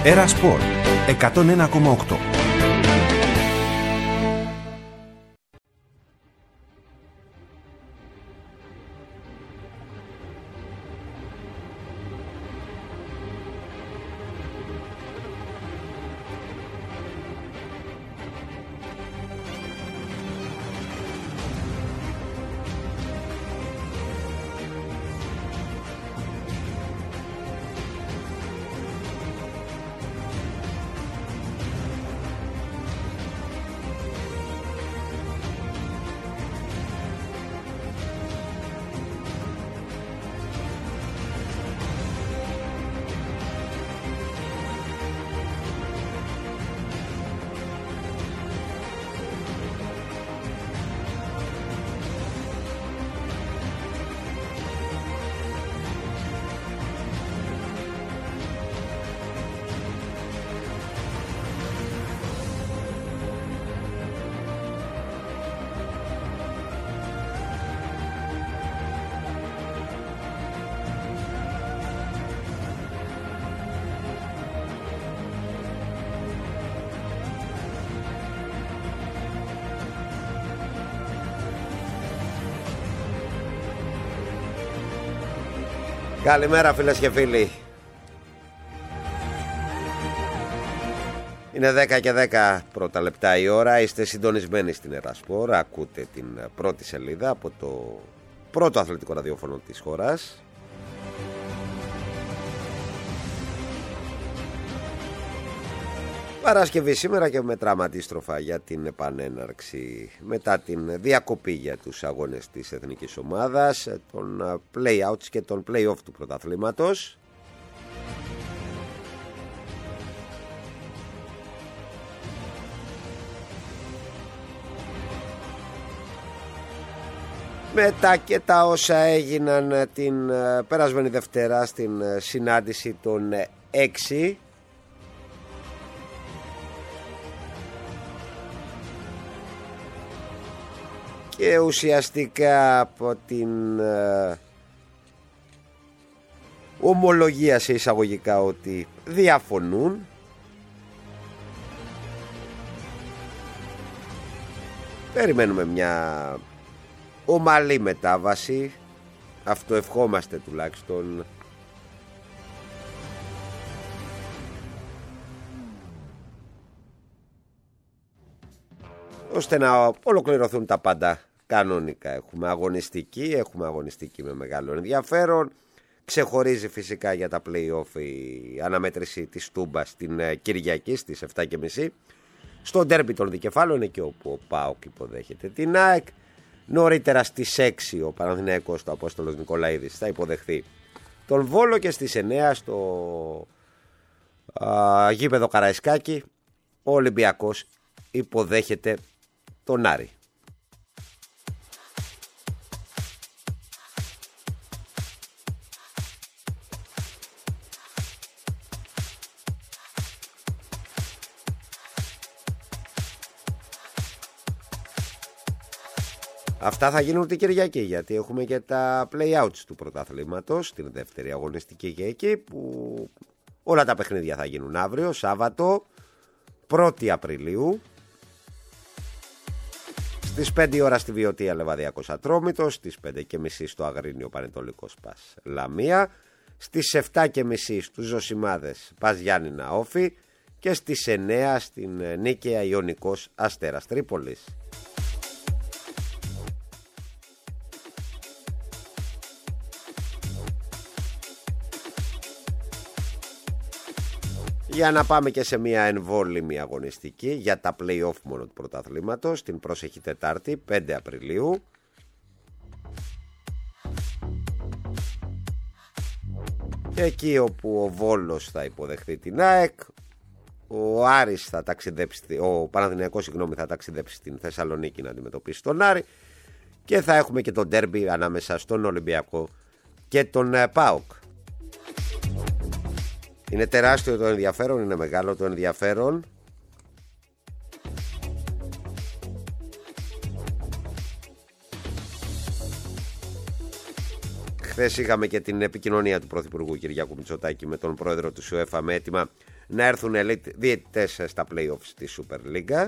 Έρα Σπορ 101,8. Καλημέρα φίλες και φίλοι. Είναι 10 και 10 πρώτα λεπτά η ώρα. Είστε συντονισμένοι στην Έρα Σπορ. Ακούτε την πρώτη σελίδα από το πρώτο αθλητικό ραδιόφωνο της χώρας. Παρασκευή σήμερα και μετράμε αντίστροφα για την επανέναρξη μετά την διακοπή για τους αγώνες της εθνικής ομάδας, των play-outs και των play-off του πρωταθλήματος. Μετά και τα όσα έγιναν την περασμένη Δευτέρα στην συνάντηση των 6, και ουσιαστικά από την ομολογία σε εισαγωγικά ότι διαφωνούν, περιμένουμε μια ομαλή μετάβαση, αυτό ευχόμαστε τουλάχιστον, ώστε να ολοκληρωθούν τα πάντα κανονικά. Έχουμε αγωνιστική με μεγάλο ενδιαφέρον. Ξεχωρίζει φυσικά για τα play-off η αναμέτρηση της Τούμπας την Κυριακή στις 7.30 στο ντέρμπι των δικεφάλων, εκεί όπου ο ΠΑΟΚ υποδέχεται την ΑΕΚ. Νωρίτερα στις 6 ο Παναθηναϊκός, το Απόστολος Νικολαίδης, θα υποδεχθεί τον Βόλο και στις 9 στο γήπεδο Καραϊσκάκη ο Ολυμπιακός υποδέχεται τον Άρη. Αυτά θα γίνουν την Κυριακή, γιατί έχουμε και τα play-outs του πρωταθλήματος, την δεύτερη αγωνιστική και εκεί, που όλα τα παιχνίδια θα γίνουν αύριο, Σάββατο, 1η Απριλίου. Στις 5 ώρα στη Βιωτία Λεβαδιακός Ατρόμητος, στις 5.30 στο Αγρίνιο Πανετολικός Πας Λαμία, στις 7.30 στους Ζωσιμάδες Πας Γιάννηνα Όφη και στις 9 στην Νίκαια Ιωνικός Αστέρας Τρίπολης. Για να πάμε και σε μια εμβόλυμη αγωνιστική για τα play-off μόνο του πρωταθλήματος την πρόσεχη Τετάρτη 5 Απριλίου. Εκεί όπου ο Βόλος θα υποδεχθεί την ΑΕΚ, ο Άρης θα ταξιδέψει, ο Παναθηναϊκός θα ταξιδέψει στην Θεσσαλονίκη να αντιμετωπίσει τον Άρη, και θα έχουμε και τον ντέρμπι ανάμεσα στον Ολυμπιακό και τον ΠΑΟΚ. Είναι τεράστιο το ενδιαφέρον, είναι μεγάλο το ενδιαφέρον. Χθες είχαμε και την επικοινωνία του Πρωθυπουργού Κυριάκου Μητσοτάκη με τον πρόεδρο του ΣΟΕΦΑ με αίτημα να έρθουν elite διαιτητές στα play-offs της Super League.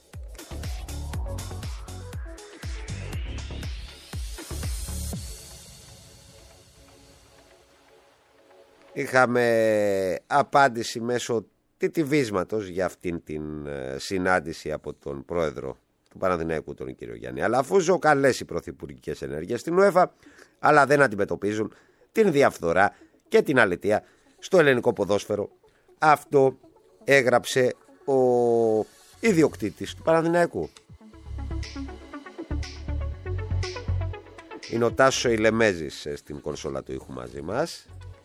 Είχαμε απάντηση μέσω τιτιβίσματος για αυτήν την συνάντηση από τον πρόεδρο του Παναθηναϊκού, τον κύριο Γιάννη Αλαφούζο. Καλές οι πρωθυπουργικές ενέργειες στην UEFA, αλλά δεν αντιμετωπίζουν την διαφθορά και την αλητεία στο ελληνικό ποδόσφαιρο. Αυτό έγραψε ο ιδιοκτήτης του Παναθηναϊκού. Είναι ο Τάσος Ηλεμέζης στην κονσόλα του ήχου μαζί μας.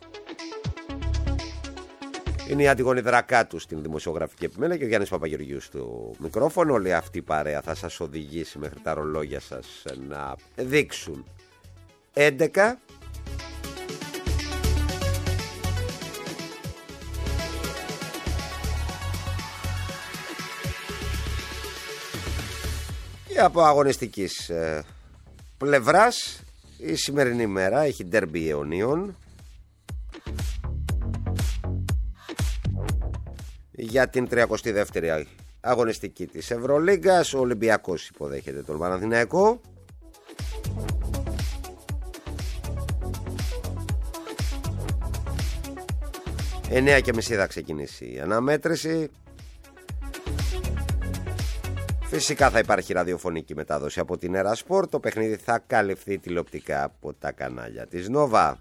Είναι η Αντιγόνη Δρακάτου στην δημοσιογραφική επιμέλεια και ο Γιάννης Παπαγεωργίου στο μικρόφωνο. Όλη αυτή η παρέα θα σας οδηγήσει μέχρι τα ρολόγια σας να δείξουν 11. Και από αγωνιστικής πλευράς η σημερινή μέρα έχει ντέρμπι αιωνίων για την 32η αγωνιστική της Ευρωλίγκας. Ο Ολυμπιακός υποδέχεται τον Παναθηναϊκό. Εννέα και μισή θα ξεκινήσει η αναμέτρηση. Φυσικά θα υπάρχει ραδιοφωνική μετάδοση από την Ερασπορ. Το παιχνίδι θα καλυφθεί τηλεοπτικά από τα κανάλια της Νόβα.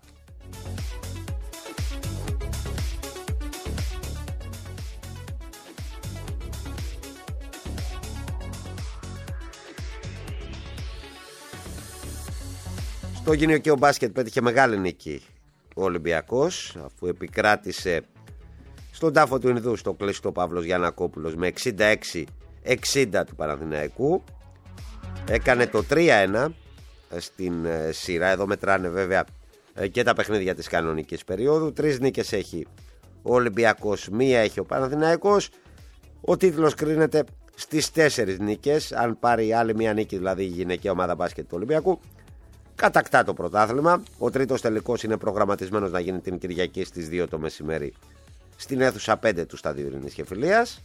Στο γυναικείο μπάσκετ πέτυχε μεγάλη νίκη ο Ολυμπιακός, αφού επικράτησε στον τάφο του Ινδού στο κλειστό Παύλος Γιαννακόπουλος με 66-60 του Παναθηναϊκού. Έκανε το 3-1 στην σειρά. Εδώ μετράνε βέβαια και τα παιχνίδια της κανονικής περίοδου. 3 νίκες έχει ο Ολυμπιακός, 1 έχει ο Παναθηναϊκός. Ο τίτλος κρίνεται στις 4 νίκες. Αν πάρει άλλη μια νίκη, δηλαδή η γυναικεία ομάδα μπάσκετ του Ολυμπιακού, κατακτά το πρωτάθλημα. Ο τρίτος τελικός είναι προγραμματισμένος να γίνει την Κυριακή στις 2 το μεσημέρι στην αίθουσα 5 του Σταδίου Ειρήνης και Φιλίας.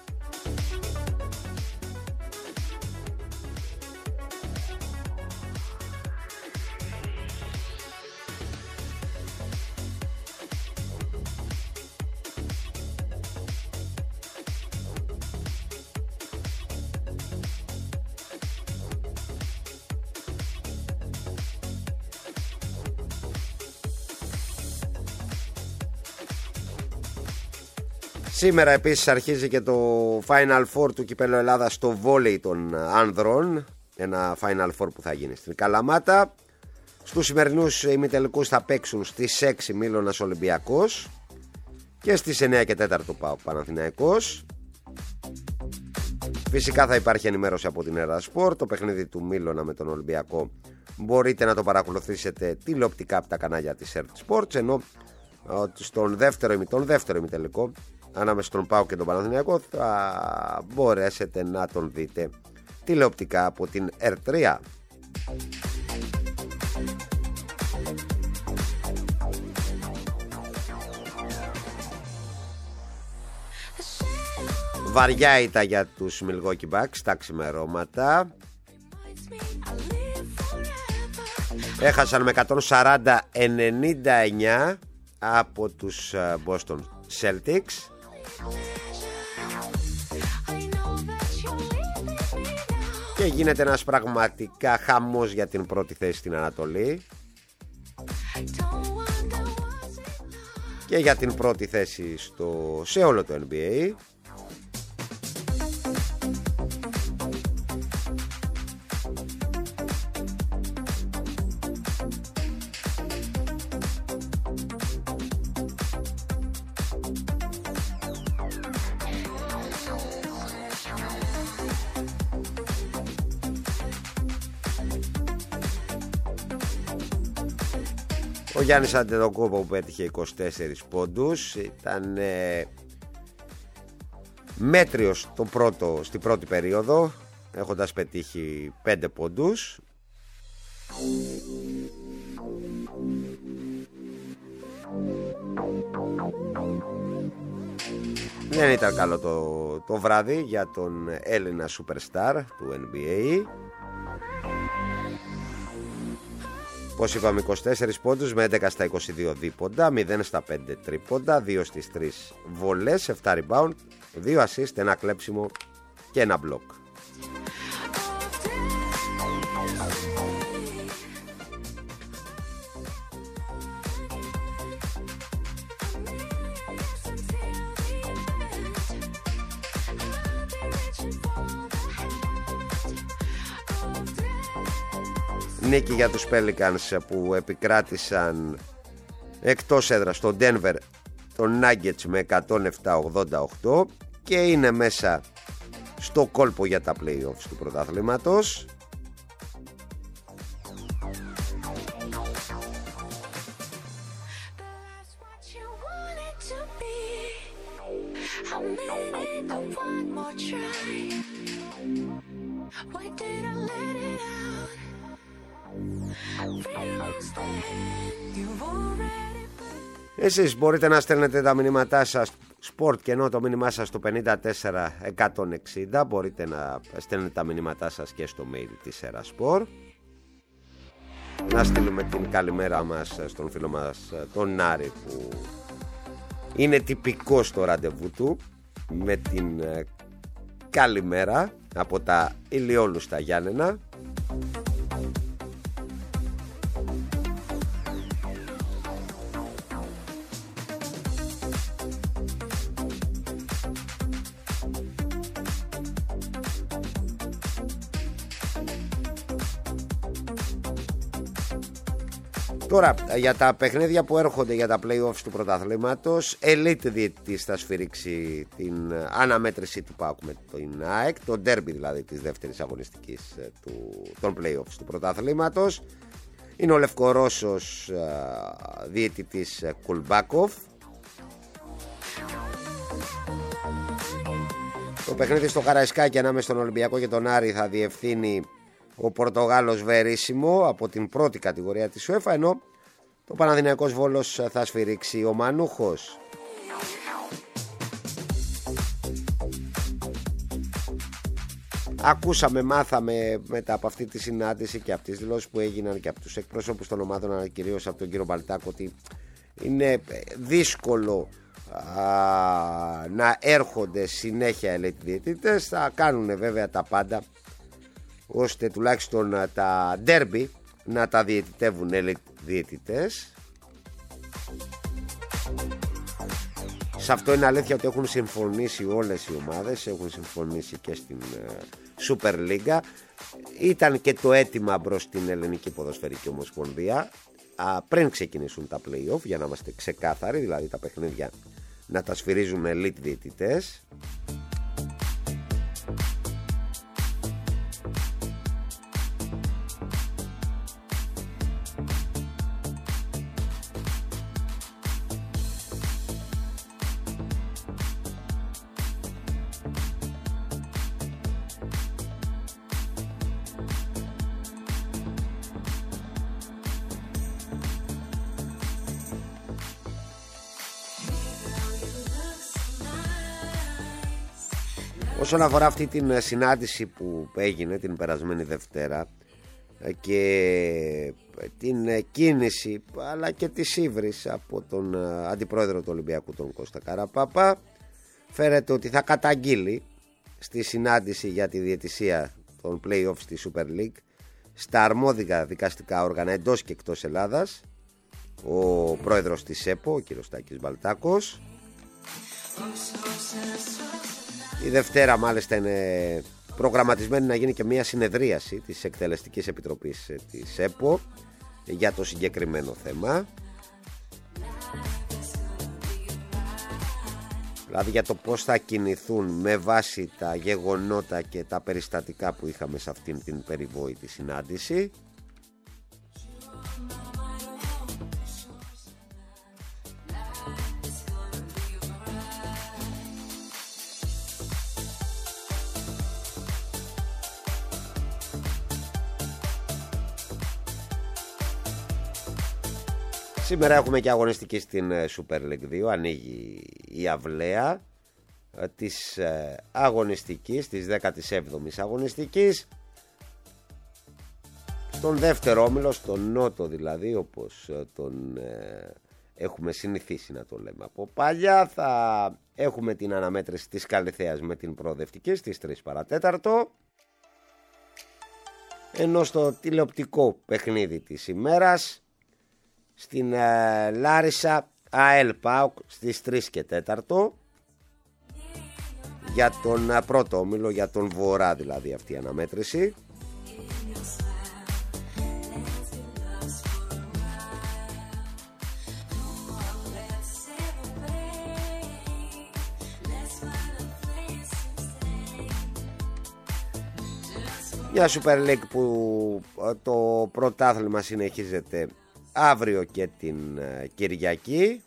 Σήμερα επίσης αρχίζει και το Final Four του Κυπέλλου Ελλάδας στο βόλεϊ των άνδρων. Ένα Final Four που θα γίνει στην Καλαμάτα. Στους σημερινούς ημιτελικούς θα παίξουν στις 6 Μήλωνας Ολυμπιακός και στις 9 και 4 ΠΑΟΚ Παναθηναϊκός. Φυσικά θα υπάρχει ενημέρωση από την Ερασπορ. Το παιχνίδι του Μήλωνα με τον Ολυμπιακό μπορείτε να το παρακολουθήσετε τηλεοπτικά από τα κανάλια της Earth Sports, ενώ στον δεύτερο ημιτελικό ανάμεσα στον ΠΑΟΚ και τον Παναθηναϊκό θα μπορέσετε να τον δείτε τηλεοπτικά από την R3. Βαριά ήττα για τους Milwaukee Bucks τα ξημερώματα. Έχασαν με 140-99 από τους Boston Celtics. Και γίνεται ένας πραγματικά χαμός για την πρώτη θέση στην Ανατολή και για την πρώτη θέση σε όλο το NBA. Ο Γιάννης Αντετοκούμπο που πέτυχε 24 πόντους ήταν μέτριος στην πρώτη περίοδο, έχοντας πετύχει 5 πόντους. Δεν ήταν καλό το βράδυ για τον Έλληνα Superstar του NBA. Πώς είπαμε, 24 πόντους με 11 στα 22 δίποντα, 0 στα 5 τρίποντα, 2 στις 3 βολές, 7 rebound, 2 assist, 1 κλέψιμο και 1 block. Νίκη για τους Pelicans που επικράτησαν εκτός έδρας στο Denver των Nuggets με 107-88 και είναι μέσα στο κόλπο για τα playoffs του πρωταθλήματος. Εσείς μπορείτε να στέλνετε τα μηνύματά σας Sport και ενώ το μήνυμά σας στο 54160. Μπορείτε να στέλνετε τα μηνύματά σας και στο mail της Sport. Να στείλουμε την καλημέρα μας στον φίλο μας τον Άρη, που είναι τυπικό στο ραντεβού του με την καλημέρα από τα ηλιόλουστα Γιάννενα. Τώρα για τα παιχνίδια που έρχονται για τα play-offs του πρωταθλήματος, Elite διαιτητής θα σφυρίξει την αναμέτρηση του ΠΑΟΚ με την ΑΕΚ, το ντέρμπι δηλαδή της δεύτερης αγωνιστικής των play-offs του πρωταθλήματος. Είναι ο Λευκορώσος διαιτητής Κουλμπάκοφ. Το παιχνίδι στο Καραϊσκάκι ανάμεσα στον Ολυμπιακό και τον Άρη θα διευθύνει ο Πορτογάλος Βερίσιμο από την πρώτη κατηγορία της UEFA, ενώ το Παναθηναϊκός Βόλος θα σφυρίξει ο Μανούχος. Ακούσαμε, μάθαμε μετά από αυτή τη συνάντηση και από τις δηλώσεις που έγιναν και από τους εκπρόσωπους των ομάδων, αλλά κυρίως από τον κύριο Μπαλτάκο, ότι είναι δύσκολο να έρχονται συνέχεια ελέγχοι διαιτητές. Θα κάνουν βέβαια τα πάντα ώστε τουλάχιστον τα ντέρμπι να τα διαιτητεύουν διαιτητές. Σε αυτό είναι αλήθεια ότι έχουν συμφωνήσει όλες οι ομάδες, έχουν συμφωνήσει και στην Super League. Ήταν και το αίτημα προς την Ελληνική Ποδοσφαιρική Ομοσπονδία πριν ξεκινήσουν τα play-off, για να είμαστε ξεκάθαροι, δηλαδή τα παιχνίδια να τα σφυρίζουν elite διαιτητές. Όσον αφορά αυτή την συνάντηση που έγινε την περασμένη Δευτέρα και την κίνηση αλλά και τη ύβρις από τον αντιπρόεδρο του Ολυμπιακού, τον Κώστα Καραπάπα, φέρεται ότι θα καταγγείλει στη συνάντηση για τη διαιτησία των play-offs στη Super League στα αρμόδια δικαστικά όργανα εντός και εκτός Ελλάδας ο πρόεδρος της ΕΠΟ, ο κ. Τάκης Μπαλτάκος. Η Δευτέρα μάλιστα είναι προγραμματισμένη να γίνει και μια συνεδρίαση της Εκτελεστικής Επιτροπής της ΕΠΟ για το συγκεκριμένο θέμα, δηλαδή για το πώς θα κινηθούν με βάση τα γεγονότα και τα περιστατικά που είχαμε σε αυτήν την περιβόητη συνάντηση. Σήμερα έχουμε και αγωνιστική στην Super League 2, ανοίγει η αυλαία της αγωνιστικής, της 17ης αγωνιστικής. Στον δεύτερο όμιλο, στον Νότο δηλαδή, όπως τον έχουμε συνηθίσει να το λέμε από παλιά, θα έχουμε την αναμέτρηση της Καλιθέας με την προοδευτική στις 3 παρατέταρτο. Ενώ στο τηλεοπτικό παιχνίδι της ημέρας, στην Λάρισα, ΑΕΛ ΠΑΟΚ στις 3 και 4, για τον πρώτο όμιλο, για τον Βορρά δηλαδή αυτή η αναμέτρηση. Μια Super League που το πρωτάθλημα συνεχίζεται αύριο και την Κυριακή.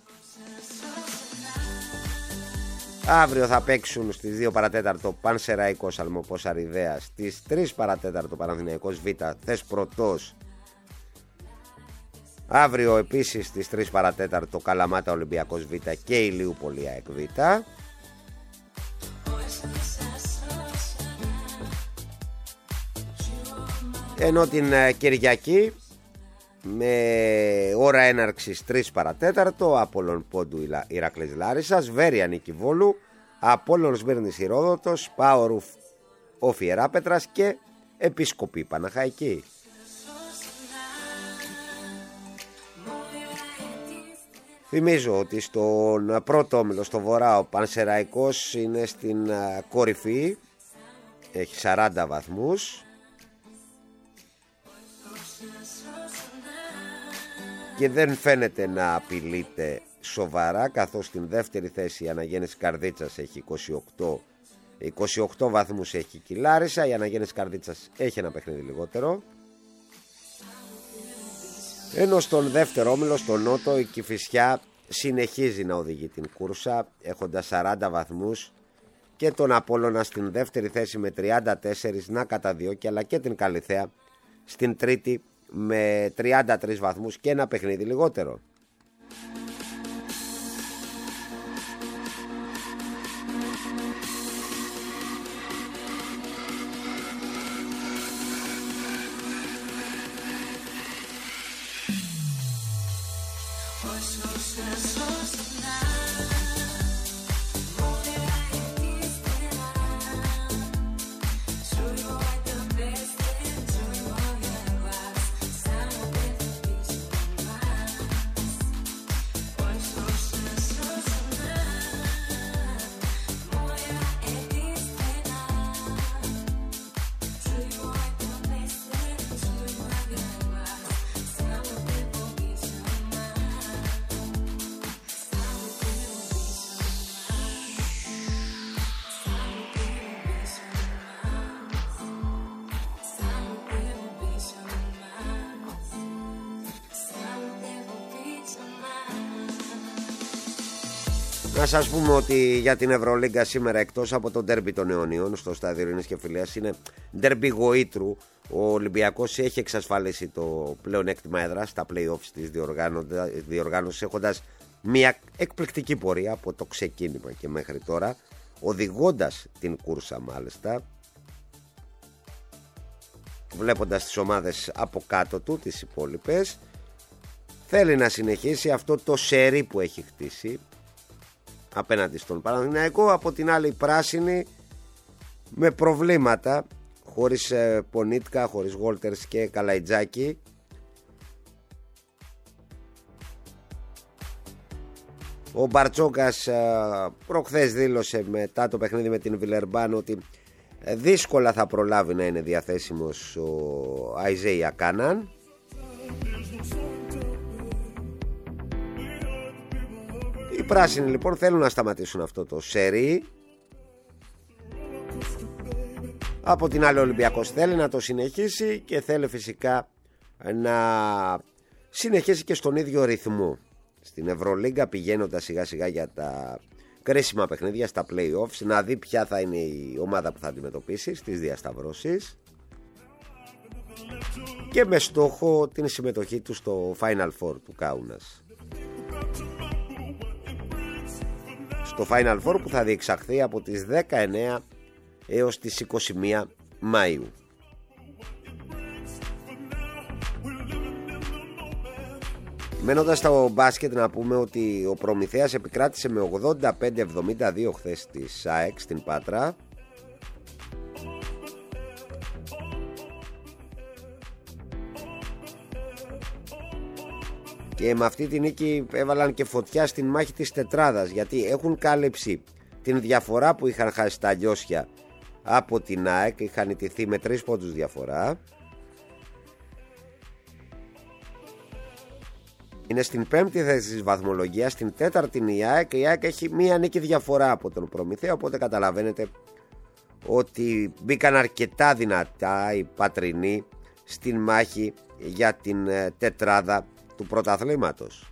Αύριο θα παίξουν στις 2 παρατέταρτο Πανσεραϊκός Αλμοπός Αριδέας, στις 3 παρατέταρτο Παναθηναϊκός Β Θεσπρωτός. Αύριο επίσης στις 3 παρατέταρτο Καλαμάτα Ολυμπιακός Β και Ηλιούπολη ΑΕΚ Β. Ενώ την Κυριακή με ώρα έναρξης 3 παρατέταρτο Απόλλων Πόντου Ηρακλής Λάρισσας, Βέρεια Νίκη Βόλου, Απόλλων Σμύρνης Ηρόδοτος, Πάο Όφι Ιεράπετρας και Επίσκοπη Παναχαϊκή. Θυμίζω ότι στον πρώτο όμιλο στο Βορρά ο Πανσεραϊκός είναι στην κορυφή, έχει 40 βαθμούς. Και δεν φαίνεται να απειλείται σοβαρά, καθώς στην δεύτερη θέση η Αναγέννηση Καρδίτσας έχει 28 βαθμούς έχει η Λάρισα. Η Αναγέννηση Καρδίτσας έχει ένα παιχνίδι λιγότερο. Ενώ στον δεύτερο όμιλο, στον Νότο, η Κηφισιά συνεχίζει να οδηγεί την κούρσα έχοντας 40 βαθμούς και τον Απόλλωνα στην δεύτερη θέση με 34 να καταδιώκει, αλλά και την Καλιθέα στην τρίτη με 33 βαθμούς και ένα παιχνίδι λιγότερο. Να σας πούμε ότι για την Ευρωλίγκα σήμερα, εκτός από το ντέρμπι των Αιωνίων στο στάδιο Ειρήνης και Φιλίας, είναι ντέρμπι γοήτρου. Ο Ολυμπιακός έχει εξασφαλίσει το πλεονέκτημα έδρας στα play-offs της διοργάνωσης, έχοντας μια εκπληκτική πορεία από το ξεκίνημα και μέχρι τώρα, οδηγώντας την κούρσα μάλιστα, βλέποντας τις ομάδες από κάτω του, τις υπόλοιπες. Θέλει να συνεχίσει αυτό το σερί που έχει χτίσει απέναντι στον Παναθηναϊκό. Από την άλλη, η πράσινη με προβλήματα, χωρίς Πονίτκα, χωρίς Γόλτερς και Καλαϊτζάκη. Ο Μπαρτσόκας προχθές δήλωσε μετά το παιχνίδι με την Βιλερμπάν ότι δύσκολα θα προλάβει να είναι διαθέσιμος ο Αϊζέια Κάναν. Οι πράσινοι λοιπόν θέλουν να σταματήσουν αυτό το σερί. Από την άλλη, ο Ολυμπιακός θέλει να το συνεχίσει και θέλει φυσικά να συνεχίσει και στον ίδιο ρυθμό στην Ευρωλίγκα, πηγαίνοντας σιγά σιγά για τα κρίσιμα παιχνίδια, στα play-offs, να δει ποια θα είναι η ομάδα που θα αντιμετωπίσει στις διασταυρώσεις και με στόχο την συμμετοχή του στο Final Four του Κάουνας. το Final Four που θα διεξαχθεί από τις 19 έως τις 21 Μαΐου. Μένοντας στο μπάσκετ, να πούμε ότι ο Προμηθέας επικράτησε με 85-72 χθες της ΑΕΚ στην Πάτρα. Και με αυτή τη νίκη έβαλαν και φωτιά στην μάχη της τετράδας, γιατί έχουν κάλυψει την διαφορά που είχαν χάσει τα Λιώσια από την ΑΕΚ. Είχαν ιτηθεί με 3 πόντους διαφορά. Είναι στην 5η θέση της βαθμολογίας, στην 4η είναι η ΑΕΚ. Η ΑΕΚ έχει μία νίκη διαφορά από τον Προμηθέα, οπότε καταλαβαίνετε ότι μπήκαν αρκετά δυνατά οι πατρινοί στην μάχη για την τετράδα του πρωταθλήματος.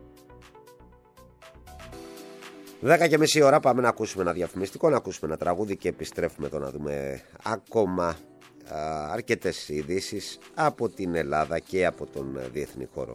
10:30 ώρα πάμε να ακούσουμε ένα διαφημιστικό, να ακούσουμε ένα τραγούδι και επιστρέφουμε εδώ να δούμε ακόμα αρκετές ειδήσεις από την Ελλάδα και από τον διεθνή χώρο.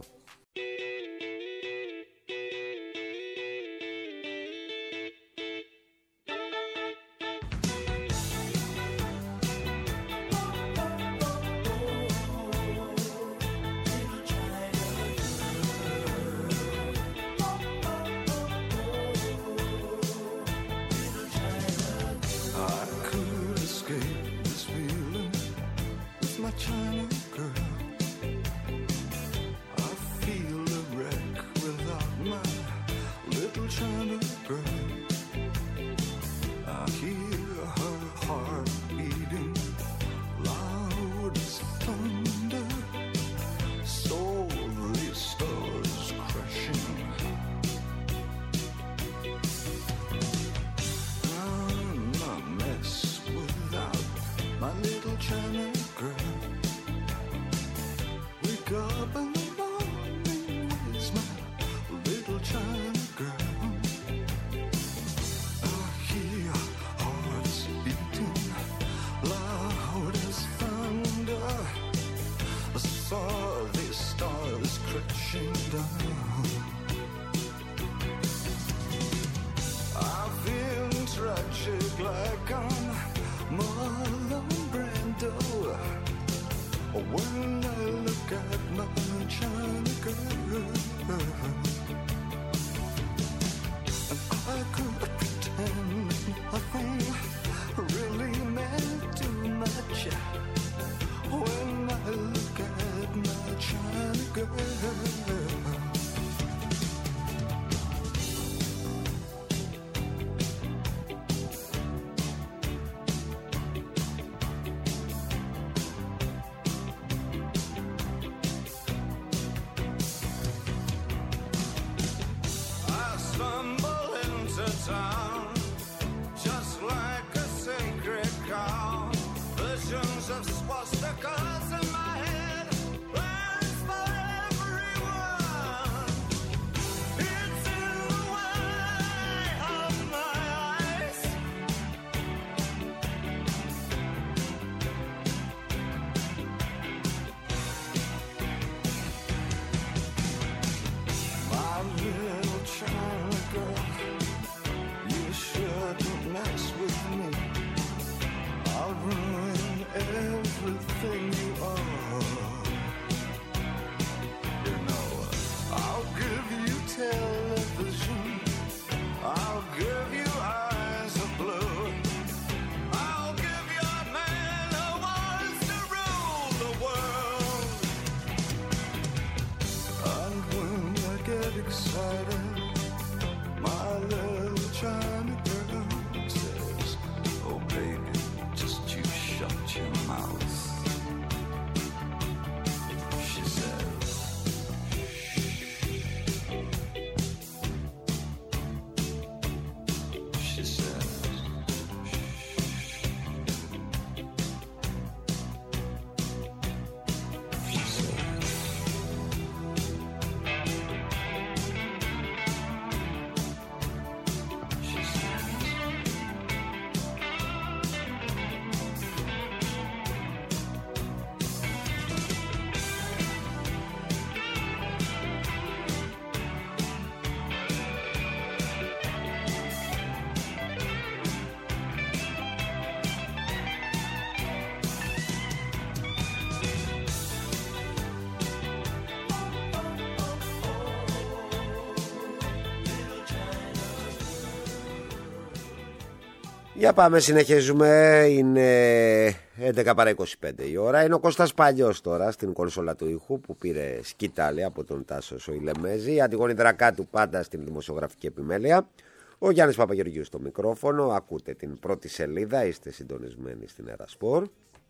Για πάμε, συνεχίζουμε. Είναι 11 παρά 25 η ώρα. Είναι ο Κώστας Παλιός τώρα στην κονσόλα του ήχου που πήρε σκητάλη από τον Τάσο Σοηλεμέζη. Η Αντιγόνη Δρακάτου πάντα στην δημοσιογραφική επιμέλεια. Ο Γιάννης Παπαγεωργίου στο μικρόφωνο. Ακούτε την πρώτη σελίδα. Είστε συντονισμένοι στην Ερασπορ.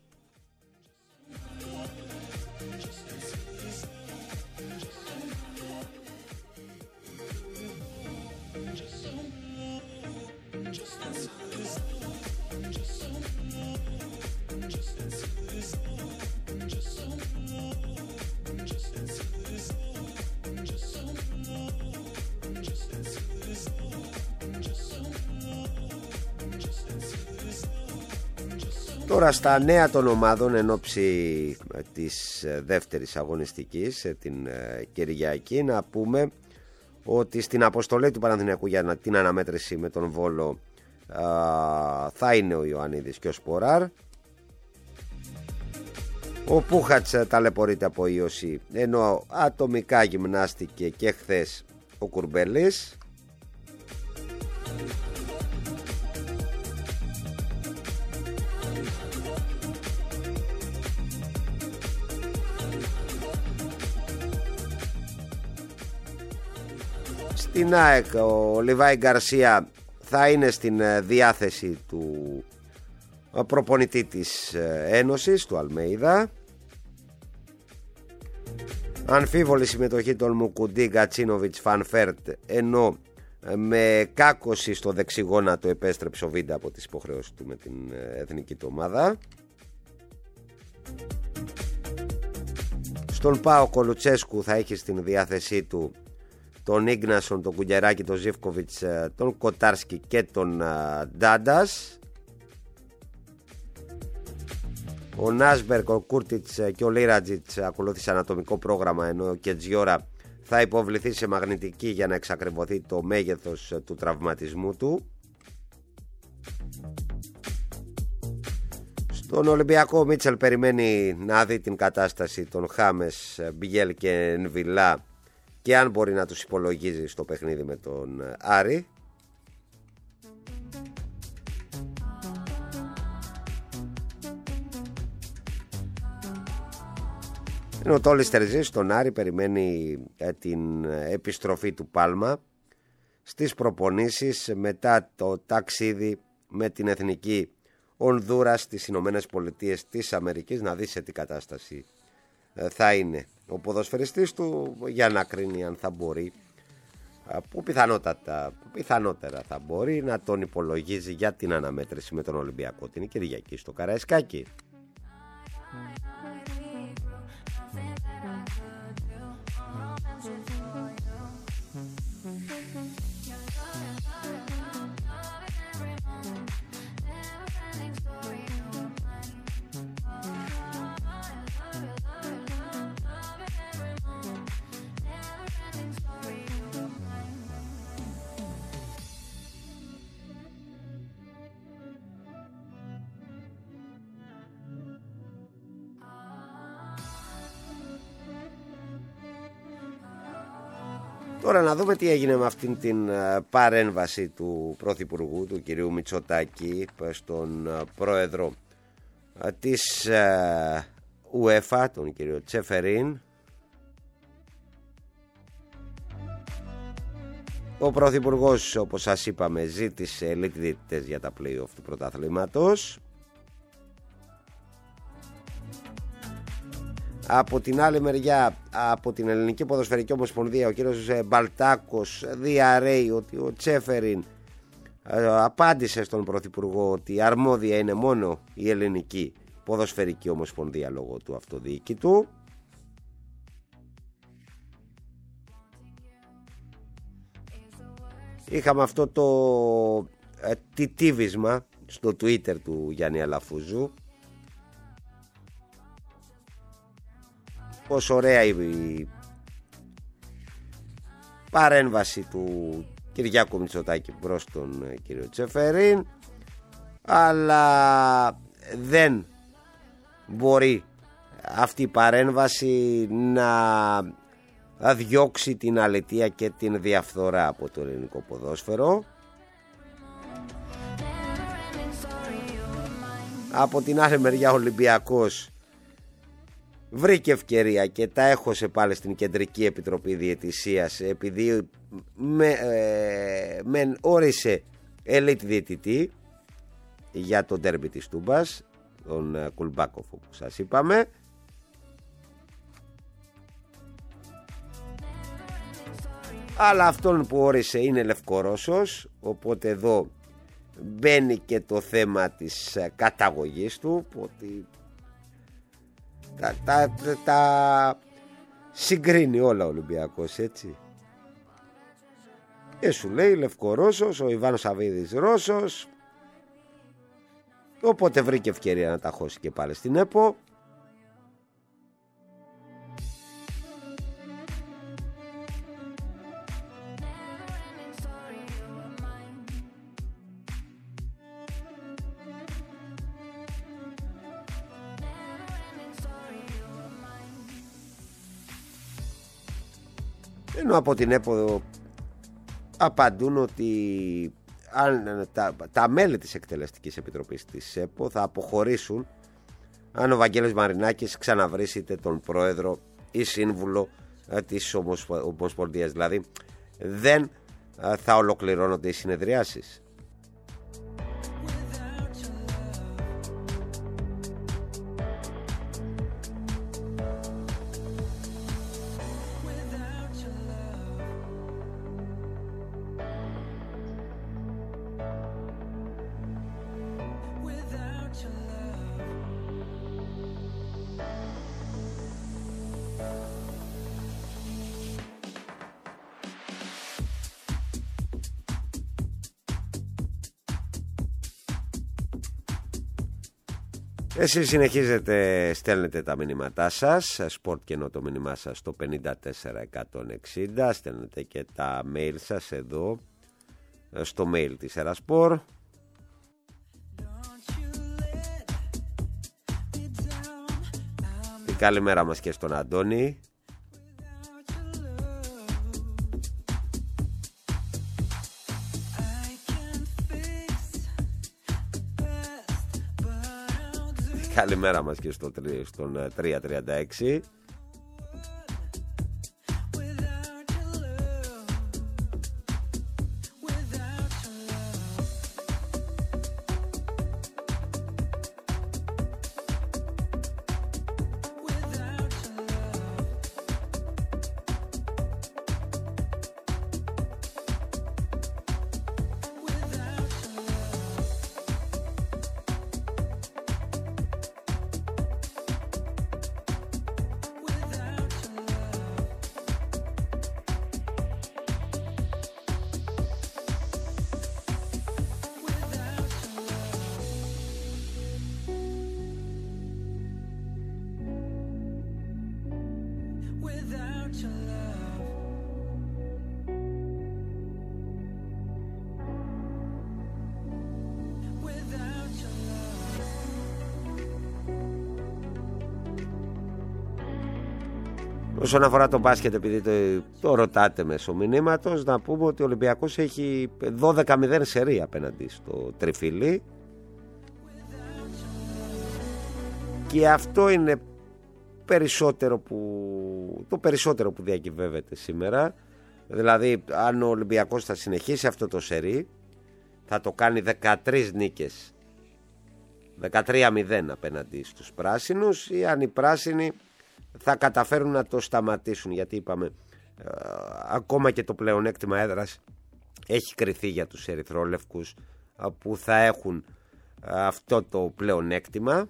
Τώρα στα νέα των ομάδων εν ώψη της δεύτερης αγωνιστικής την Κυριακή να πούμε ότι στην αποστολή του Παναθηναϊκού για την αναμέτρηση με τον Βόλο θα είναι ο Ιωαννίδης και ο Σποράρ. Ο Πούχατς ταλαιπωρείται από ίωση, ενώ ατομικά γυμνάστηκε και χθες ο Κουρμπέλης. Στην ΑΕΚ ο Λιβάη Γκαρσία θα είναι στην διάθεση του προπονητή της Ένωσης, του Αλμέιδα. Αμφίβολη συμμετοχή των Μουκουντή, Γκατσίνοβιτς, Φανφέρτ, ενώ με κάκωση στο δεξιγόνατο επέστρεψε ο Βίντα από τις υποχρεώσεις του με την εθνική του ομάδα. Στον ΠΑΟΚ ο Λουτσέσκου θα έχει στην διάθεσή του τον Ίγνασον, τον Κουγκεράκη, τον Ζίβκοβιτς, τον Κοτάρσκι και τον Ντάντας. Ο Νάσμπερκ, ο Κούρτιτς και ο Λίρατζιτς ακολούθησαν ατομικό πρόγραμμα, ενώ ο Κετζιόρα θα υποβληθεί σε μαγνητική για να εξακριβωθεί το μέγεθος του τραυματισμού του. Στον Ολυμπιακό ο Μίτσελ περιμένει να δει την κατάσταση των Χάμες, Μπιγέλ και Ενβιλά και αν μπορεί να τους υπολογίζει στο παιχνίδι με τον Άρη. Ενώ ο Τόλης Τερζής στον Άρη περιμένει την επιστροφή του Πάλμα στις προπονήσεις μετά το ταξίδι με την εθνική Ονδούρας στις Ηνωμένες Πολιτείες της Αμερικής, να δει σε τι κατάσταση θα είναι ο ποδοσφαιριστής του για να κρίνει αν θα μπορεί, που πιθανότερα θα μπορεί να τον υπολογίζει για την αναμέτρηση με τον Ολυμπιακό την Κυριακή στο Καραϊσκάκι. Τώρα να δούμε τι έγινε με αυτήν την παρέμβαση του Πρωθυπουργού, του κυρίου Μητσοτάκη, στον πρόεδρο της UEFA, τον κύριο Τσέφεριν. Ο Πρωθυπουργός, όπως σας είπαμε, ζήτησε ελίτ για τα play-off του πρωταθλήματος. Από την άλλη μεριά, από την Ελληνική Ποδοσφαιρική Ομοσπονδία, ο κύριος Μπαλτάκος διαρρέει ότι ο Τσέφεριν απάντησε στον Πρωθυπουργό ότι αρμόδια είναι μόνο η Ελληνική Ποδοσφαιρική Ομοσπονδία λόγω του αυτοδιοίκητου. Είχαμε αυτό το τιτίβισμα στο Twitter του Γιάννη Αλαφούζου. Πόσο ωραία η παρέμβαση του Κυριάκου Μητσοτάκη προς τον κύριο Τσέφεριν, αλλά δεν μπορεί αυτή η παρέμβαση να διώξει την αλητεία και την διαφθορά από το ελληνικό ποδόσφαιρο. Από την άλλη μεριά ο Ολυμπιακός βρήκε ευκαιρία και τα έχωσε πάλι στην Κεντρική Επιτροπή Διαιτησίας, επειδή με όρισε elite διαιτητή για το ντέρμπι της Τούμπας, τον Κουλμπάκοφ όπως σας είπαμε. Αλλά αυτόν που όρισε είναι Λευκορώσος, οπότε εδώ μπαίνει και το θέμα της καταγωγής του, ότι τα συγκρίνει όλα ο Ολυμπιακός, έτσι. Και σου λέει Λευκορώσος, ο Ιβάνος Σαββίδης Ρώσος, οπότε βρήκε ευκαιρία να τα χώσει και πάλι στην ΕΠΟ. Ενώ από την ΕΠΟ απαντούν ότι αν τα μέλη της Εκτελεστικής Επιτροπής της ΕΠΟ θα αποχωρήσουν αν ο Βαγγέλης Μαρινάκης ξαναβρίσει είτε τον πρόεδρο ή σύμβουλο της Ομοσπονδίας. Δηλαδή δεν θα ολοκληρώνονται οι συνεδριάσεις. Εσείς συνεχίζετε, στέλνετε τα μηνύματά σας, σπορτ και ενώ το μήνυμά σας στο 54160, στέλνετε και τα mail σας εδώ στο mail της Ερασπορ. Καλημέρα μας και στον Αντώνη. Καλημέρα μας και στον 336. Όσον αφορά το μπάσκετ, επειδή το ρωτάτε μέσω μηνύματος, να πούμε ότι ο Ολυμπιακός έχει 12-0 σερί απέναντι στο Τριφύλι. Και αυτό είναι το περισσότερο που διακυβεύεται σήμερα. Δηλαδή, αν ο Ολυμπιακός θα συνεχίσει αυτό το σερί, θα το κάνει 13 νίκες, 13-0 απέναντι στους πράσινους, ή αν οι πράσινοι θα καταφέρουν να το σταματήσουν, γιατί είπαμε ακόμα και το πλεονέκτημα έδρας έχει κριθεί για τους ερυθρόλευκους, που θα έχουν αυτό το πλεονέκτημα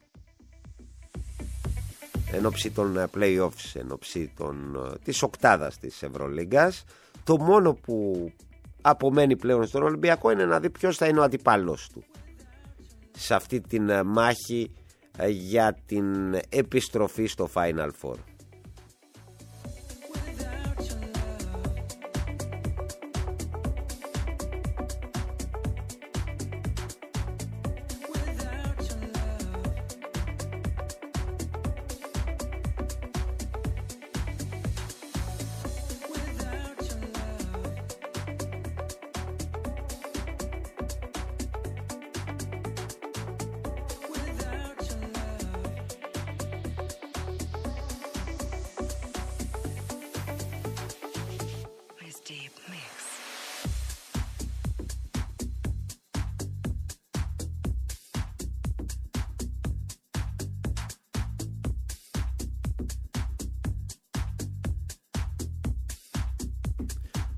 εν ώψη των play-offs, εν ώψη της οκτάδας της Ευρωλίγκας. Το μόνο που απομένει πλέον στον Ολυμπιακό είναι να δει ποιος θα είναι ο αντιπάλος του σε αυτή την μάχη για την επιστροφή στο Final Four.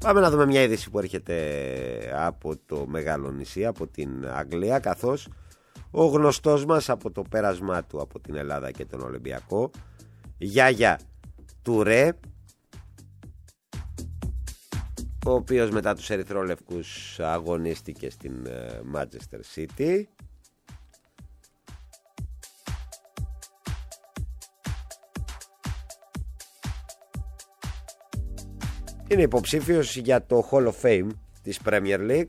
Πάμε να δούμε μια είδηση που έρχεται από το μεγάλο νησί, από την Αγγλία, καθώς ο γνωστός μας από το πέρασμά του από την Ελλάδα και τον Ολυμπιακό, Γιάγια Τουρέ, ο οποίος μετά τους ερυθρόλευκους αγωνίστηκε στην Manchester City. Είναι υποψήφιος για το Hall of Fame της Premier League.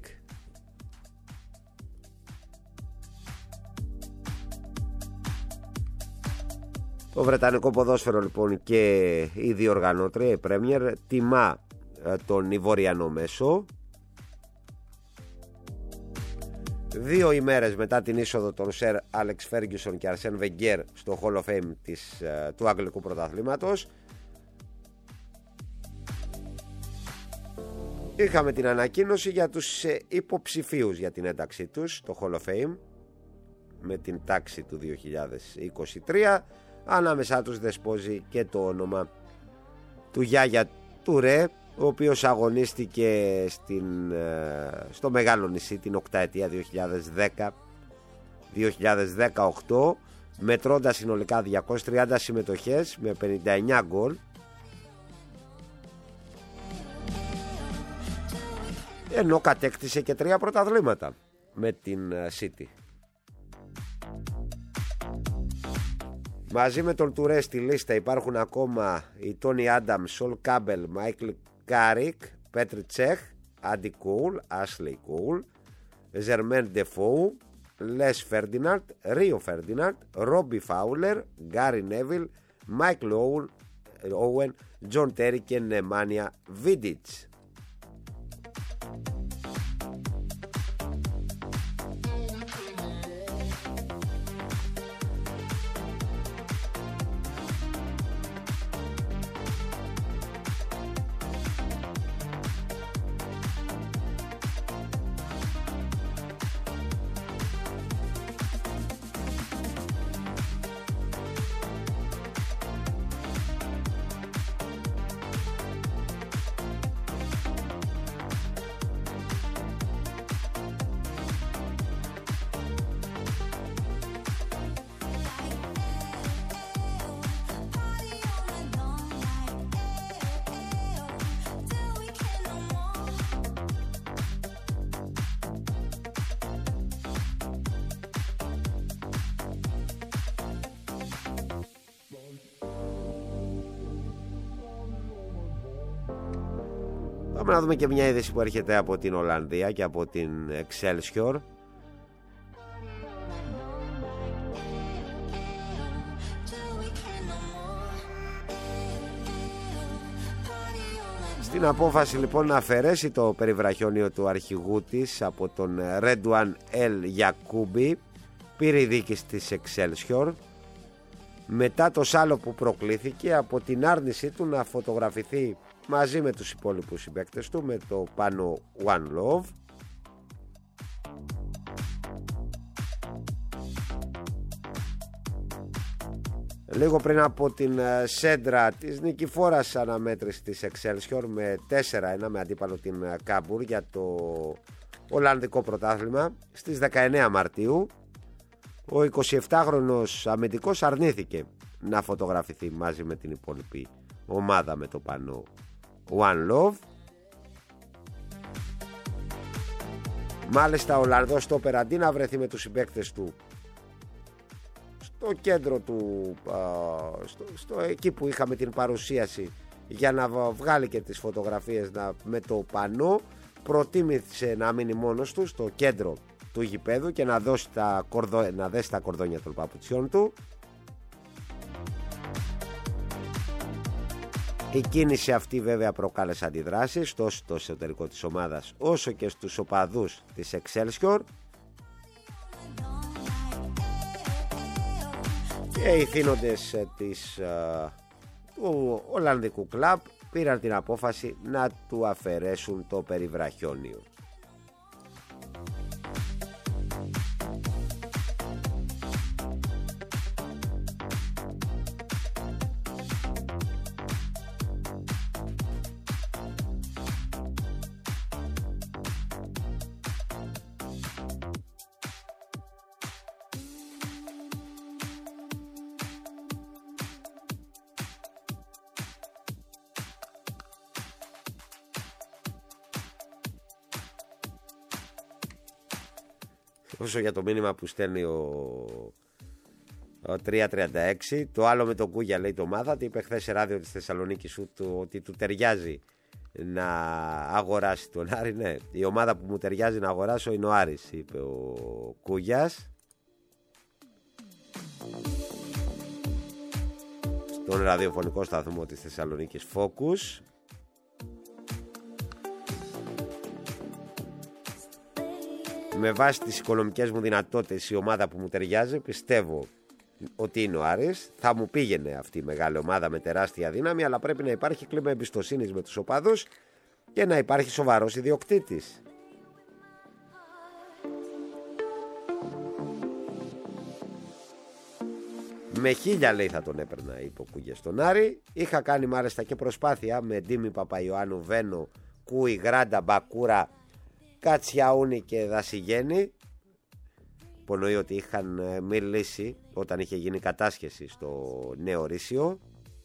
Το βρετανικό ποδόσφαιρο λοιπόν και η διοργανώτρια, η Premier, τιμά τον Ιβοριανό μέσο. 2 ημέρες μετά την είσοδο των Sir Alex Ferguson και Arsène Wenger στο Hall of Fame του Αγγλικού Πρωταθλήματος, είχαμε την ανακοίνωση για τους υποψηφίους για την ένταξή τους στο Hall of Fame με την τάξη του 2023. Ανάμεσά τους δεσπόζει και το όνομα του Γιάγια Τουρέ, ο οποίος αγωνίστηκε στο μεγάλο νησί την οκταετία 2010-2018, μετρώντας συνολικά 230 συμμετοχές με 59 γκολ, ενώ κατέκτησε και 3 πρωταθλήματα με την City. Μαζί με τον Τουρέ στη λίστα υπάρχουν ακόμα οι Τόνι Άνταμ, Σολ Κάμπελ, Μάικλ Κάρικ, Πέτρι Τσέχ, Άντι Κούλ, Άσλεϊ Κούλ, Ζερμέν Ντεφόου, Λες Φέρντιναντ, Ρίο Φέρντιναντ, Ρόμπι Φάουλερ, Γκάρι Νέβιλ, Μάικλ Όουεν, Τζον Τέρι και Νεμάνια Βίντιτς. Πάμε να δούμε και μια είδηση που έρχεται από την Ολλανδία και από την Excelsior. Στην απόφαση λοιπόν να αφαιρέσει το περιβραχιόνιο του αρχηγού της από τον Ρέντουαν Ελ Γιακούμπι, πήρε η δίκη της Excelsior μετά το σάλο που προκλήθηκε από την άρνησή του να φωτογραφηθεί μαζί με τους υπόλοιπους συμπαίκτες του με το πάνω One Love. Λίγο πριν από την σέντρα της νικηφόρας αναμέτρηση της Excelsior με 4-1 με αντίπαλο την Κάμπουρ για το Ολλανδικό πρωτάθλημα στις 19 Μαρτίου, ο 27χρονος αμυντικός αρνήθηκε να φωτογραφηθεί μαζί με την υπόλοιπη ομάδα με το πανό One Love. Μάλιστα ο Ολλανδός στόπερ, αντί να βρεθεί με τους συμπαίκτες του στο κέντρο του, εκεί που είχαμε την παρουσίαση για να βγάλει και τις φωτογραφίες με το πανό, προτίμησε να μείνει μόνος του στο κέντρο του γηπέδου και να δέσει τα κορδόνια των παπουτσιών του. Η κίνηση αυτή βέβαια προκάλεσε αντιδράσεις τόσο στο εσωτερικό της ομάδας όσο και στους οπαδούς της Excelsior, και οι θύνοντες του Ολλανδικού κλαμπ πήραν την απόφαση να του αφαιρέσουν το περιβραχιόνιο. Όσο για το μήνυμα που στέλνει ο 336, το άλλο με τον Κούγια λέει το ομάδα. Τι είπε χθες σε ράδιο της Θεσσαλονίκης ότι του ταιριάζει να αγοράσει τον Άρη. Ναι, η ομάδα που μου ταιριάζει να αγοράσω είναι ο Άρης, είπε ο Κούγιας. Στον ραδιοφωνικό σταθμό της Θεσσαλονίκης Focus. Με βάση τις οικονομικές μου δυνατότητες, η ομάδα που μου ταιριάζει πιστεύω ότι είναι ο Άρης. Θα μου πήγαινε αυτή η μεγάλη ομάδα με τεράστια δύναμη, αλλά πρέπει να υπάρχει κλίμα εμπιστοσύνης με τους οπαδούς και να υπάρχει σοβαρός ιδιοκτήτης. Με 1000 λέει θα τον έπαιρνα, είπε ο Κούγιας στον Άρη. Είχα κάνει μάλιστα και προσπάθεια με Ντίμη Παπαϊωάννου, Βένο, Κούι, Γράντα, Μπακούρα, Κατσιαούνι και Δασιγέννη. Υπονοεί ότι είχαν μιλήσει όταν είχε γίνει κατάσχεση στο Νέο Ρήσιο.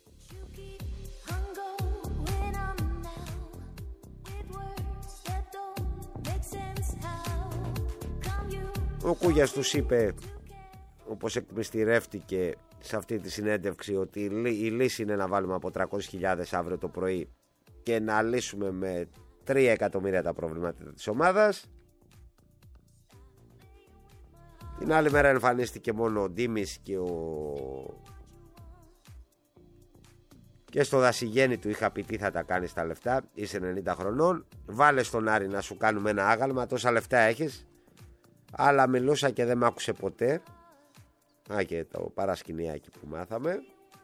Ο Κούγιας τους είπε, όπως εκμυστηρεύτηκε σε αυτή τη συνέντευξη, ότι η λύση είναι να βάλουμε από 300.000 αύριο το πρωί και να λύσουμε με 3 εκατομμύρια τα προβλήματα της ομάδας. Την άλλη μέρα εμφανίστηκε μόνο ο Ντίμης και στο Δασιγέννη του είχα πει τι θα τα κάνεις τα λεφτά, είσαι 90 χρονών, βάλε στον Άρη να σου κάνουμε ένα άγαλμα, τόσα λεφτά έχεις. Αλλά μιλούσα και δεν μ' άκουσε ποτέ. Και το παρασκηνιάκι που μάθαμε.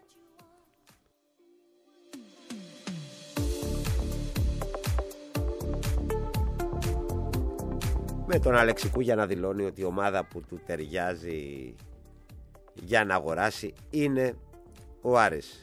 Με τον Αλέξη Κούγια να δηλώνει ότι η ομάδα που του ταιριάζει για να αγοράσει είναι ο Άρης.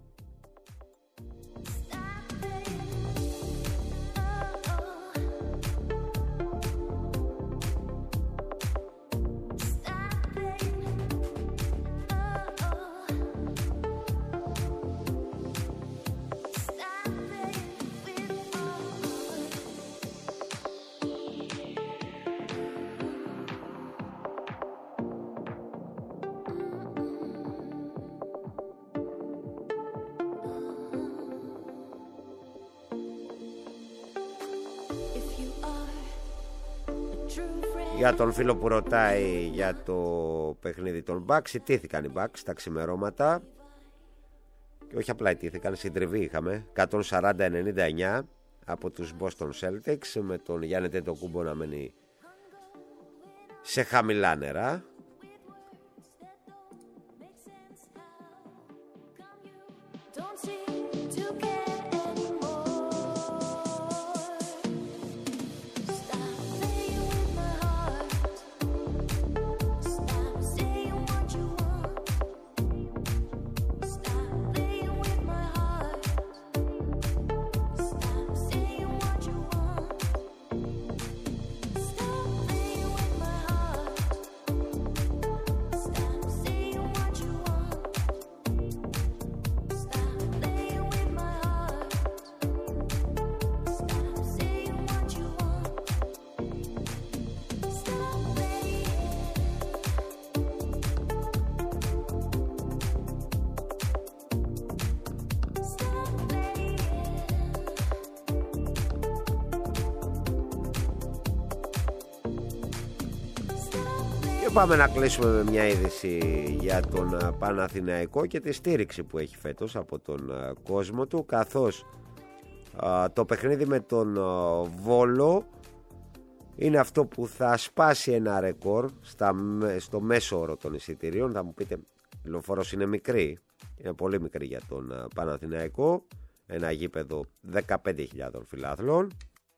Για τον φίλο που ρωτάει για το παιχνίδι των Bucks, ιτήθηκαν οι Bucks τα ξημερώματα και όχι απλά ιτήθηκαν, συντριβή είχαμε 140-99 από τους Boston Celtics, με τον Γιάννη Αντετοκούνμπο να μένει σε χαμηλά νερά. Πάμε να κλείσουμε με μια είδηση για τον Παναθηναϊκό και τη στήριξη που έχει φέτος από τον κόσμο του, καθώς το παιχνίδι με τον Βόλο είναι αυτό που θα σπάσει ένα ρεκόρ στο μέσο όρο των εισιτηρίων. Θα μου πείτε, η Λεωφόρος είναι μικρή, είναι πολύ μικρή για τον Παναθηναϊκό, ένα γήπεδο 15.000 φιλάθλων.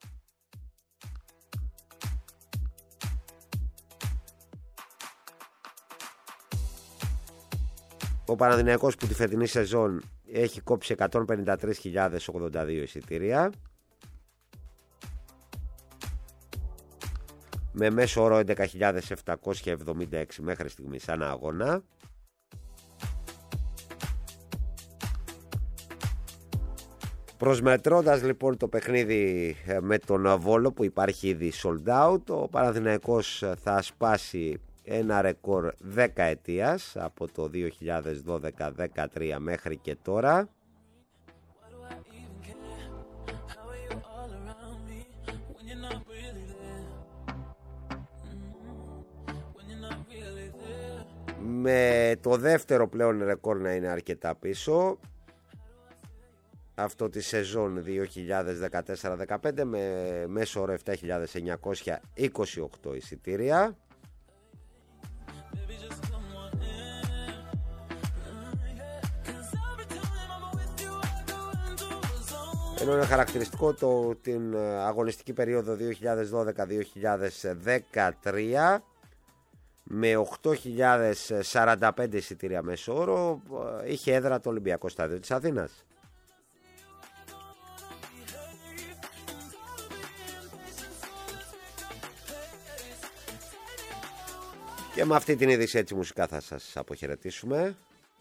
Ο Παναθηναϊκός που τη φετινή σεζόν έχει κόψει 153.082 εισιτήρια, με μέσο όρο 11.776 μέχρι στιγμής ανά αγώνα. Προσμετρώντας λοιπόν το παιχνίδι με τον Βόλο που υπάρχει ήδη sold out, ο Παναθηναϊκός θα σπάσει ένα ρεκόρ 10 ετίας από το 2012-13 μέχρι και τώρα. Με το δεύτερο πλέον ρεκόρ να είναι αρκετά πίσω, αυτό τη σεζόν 2014-15 με μέσο όρο 7.928 εισιτήρια. Ενώ είναι χαρακτηριστικό την αγωνιστική περίοδο 2012-2013 με 8.045 εισιτήρια μέσο όρο είχε έδρα το Ολυμπιακό Στάδιο της Αθήνας. Και με αυτή την είδηση έτσι μουσικά θα σας αποχαιρετήσουμε.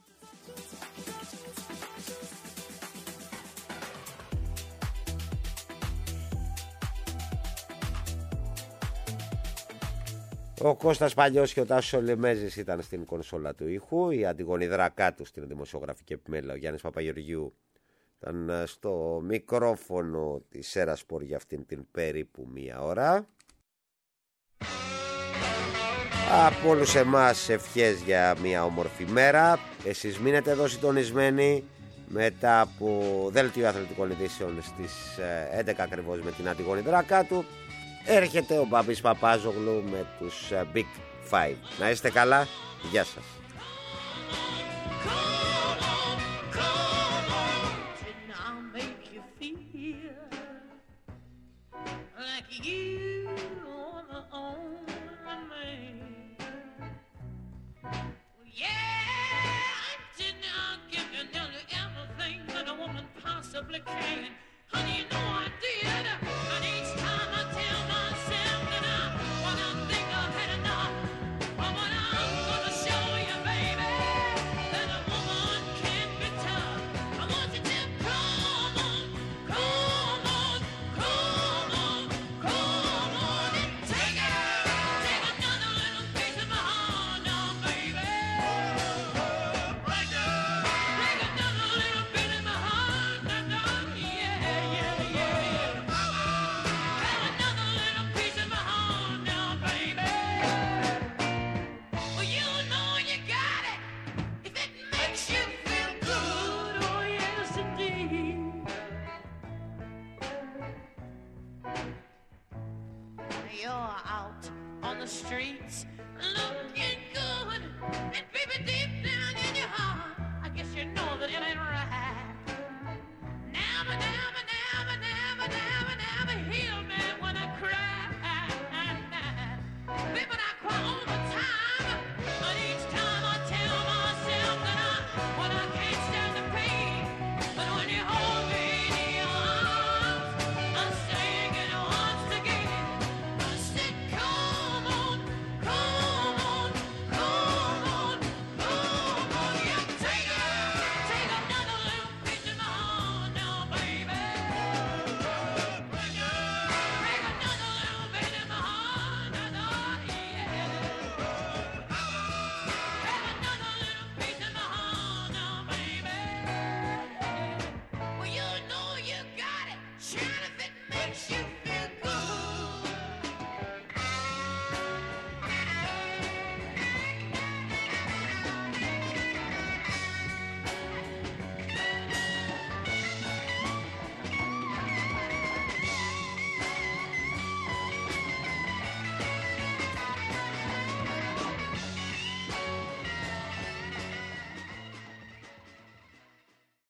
Ο Κώστας Παλιός και ο Τάσος Ολεμέζης ήταν στην κονσόλα του ήχου. Η Αντιγόνη Δρακάτου στην δημοσιογραφική επιμέλεια. Ο Γιάννης Παπαγεωργιού ήταν στο μικρόφωνο της Σέρασπορ για αυτήν την περίπου μία ώρα. Από όλους εμάς ευχές για μια όμορφη μέρα. Εσείς μείνετε εδώ συντονισμένοι. Μετά από δελτίο αθλητικών ειδήσεων στις 11 ακριβώς με την Αντιγόνη Δρακάτου έρχεται ο Μπάμπης Παπάζογλου με τους Big Five. Να είστε καλά, γεια σας. Honey, you know I did. And each time I tell myself that I think I've had enough. But what I'm gonna show you, baby, that a woman can be tough. I want you to come on, come on, come on, come on and take another little piece of my heart now, baby. Take another little bit of my heart now. You're out on the streets looking good, and baby, deep down in your heart, I guess you know that it ain't right. Never, never, never, never, never, never heal me when I cry. Baby, I cry all the time, but each time I tell myself that I can't stand the pain. But when you hold me in your arms, I'm saying it once again. I said, come on, come on, come on, come on. Yeah, take another little piece of my heart now, baby. Take another little bit of my heart now, yeah. Take another little piece of my heart now, baby. Well, you know you got it. Trying if it makes you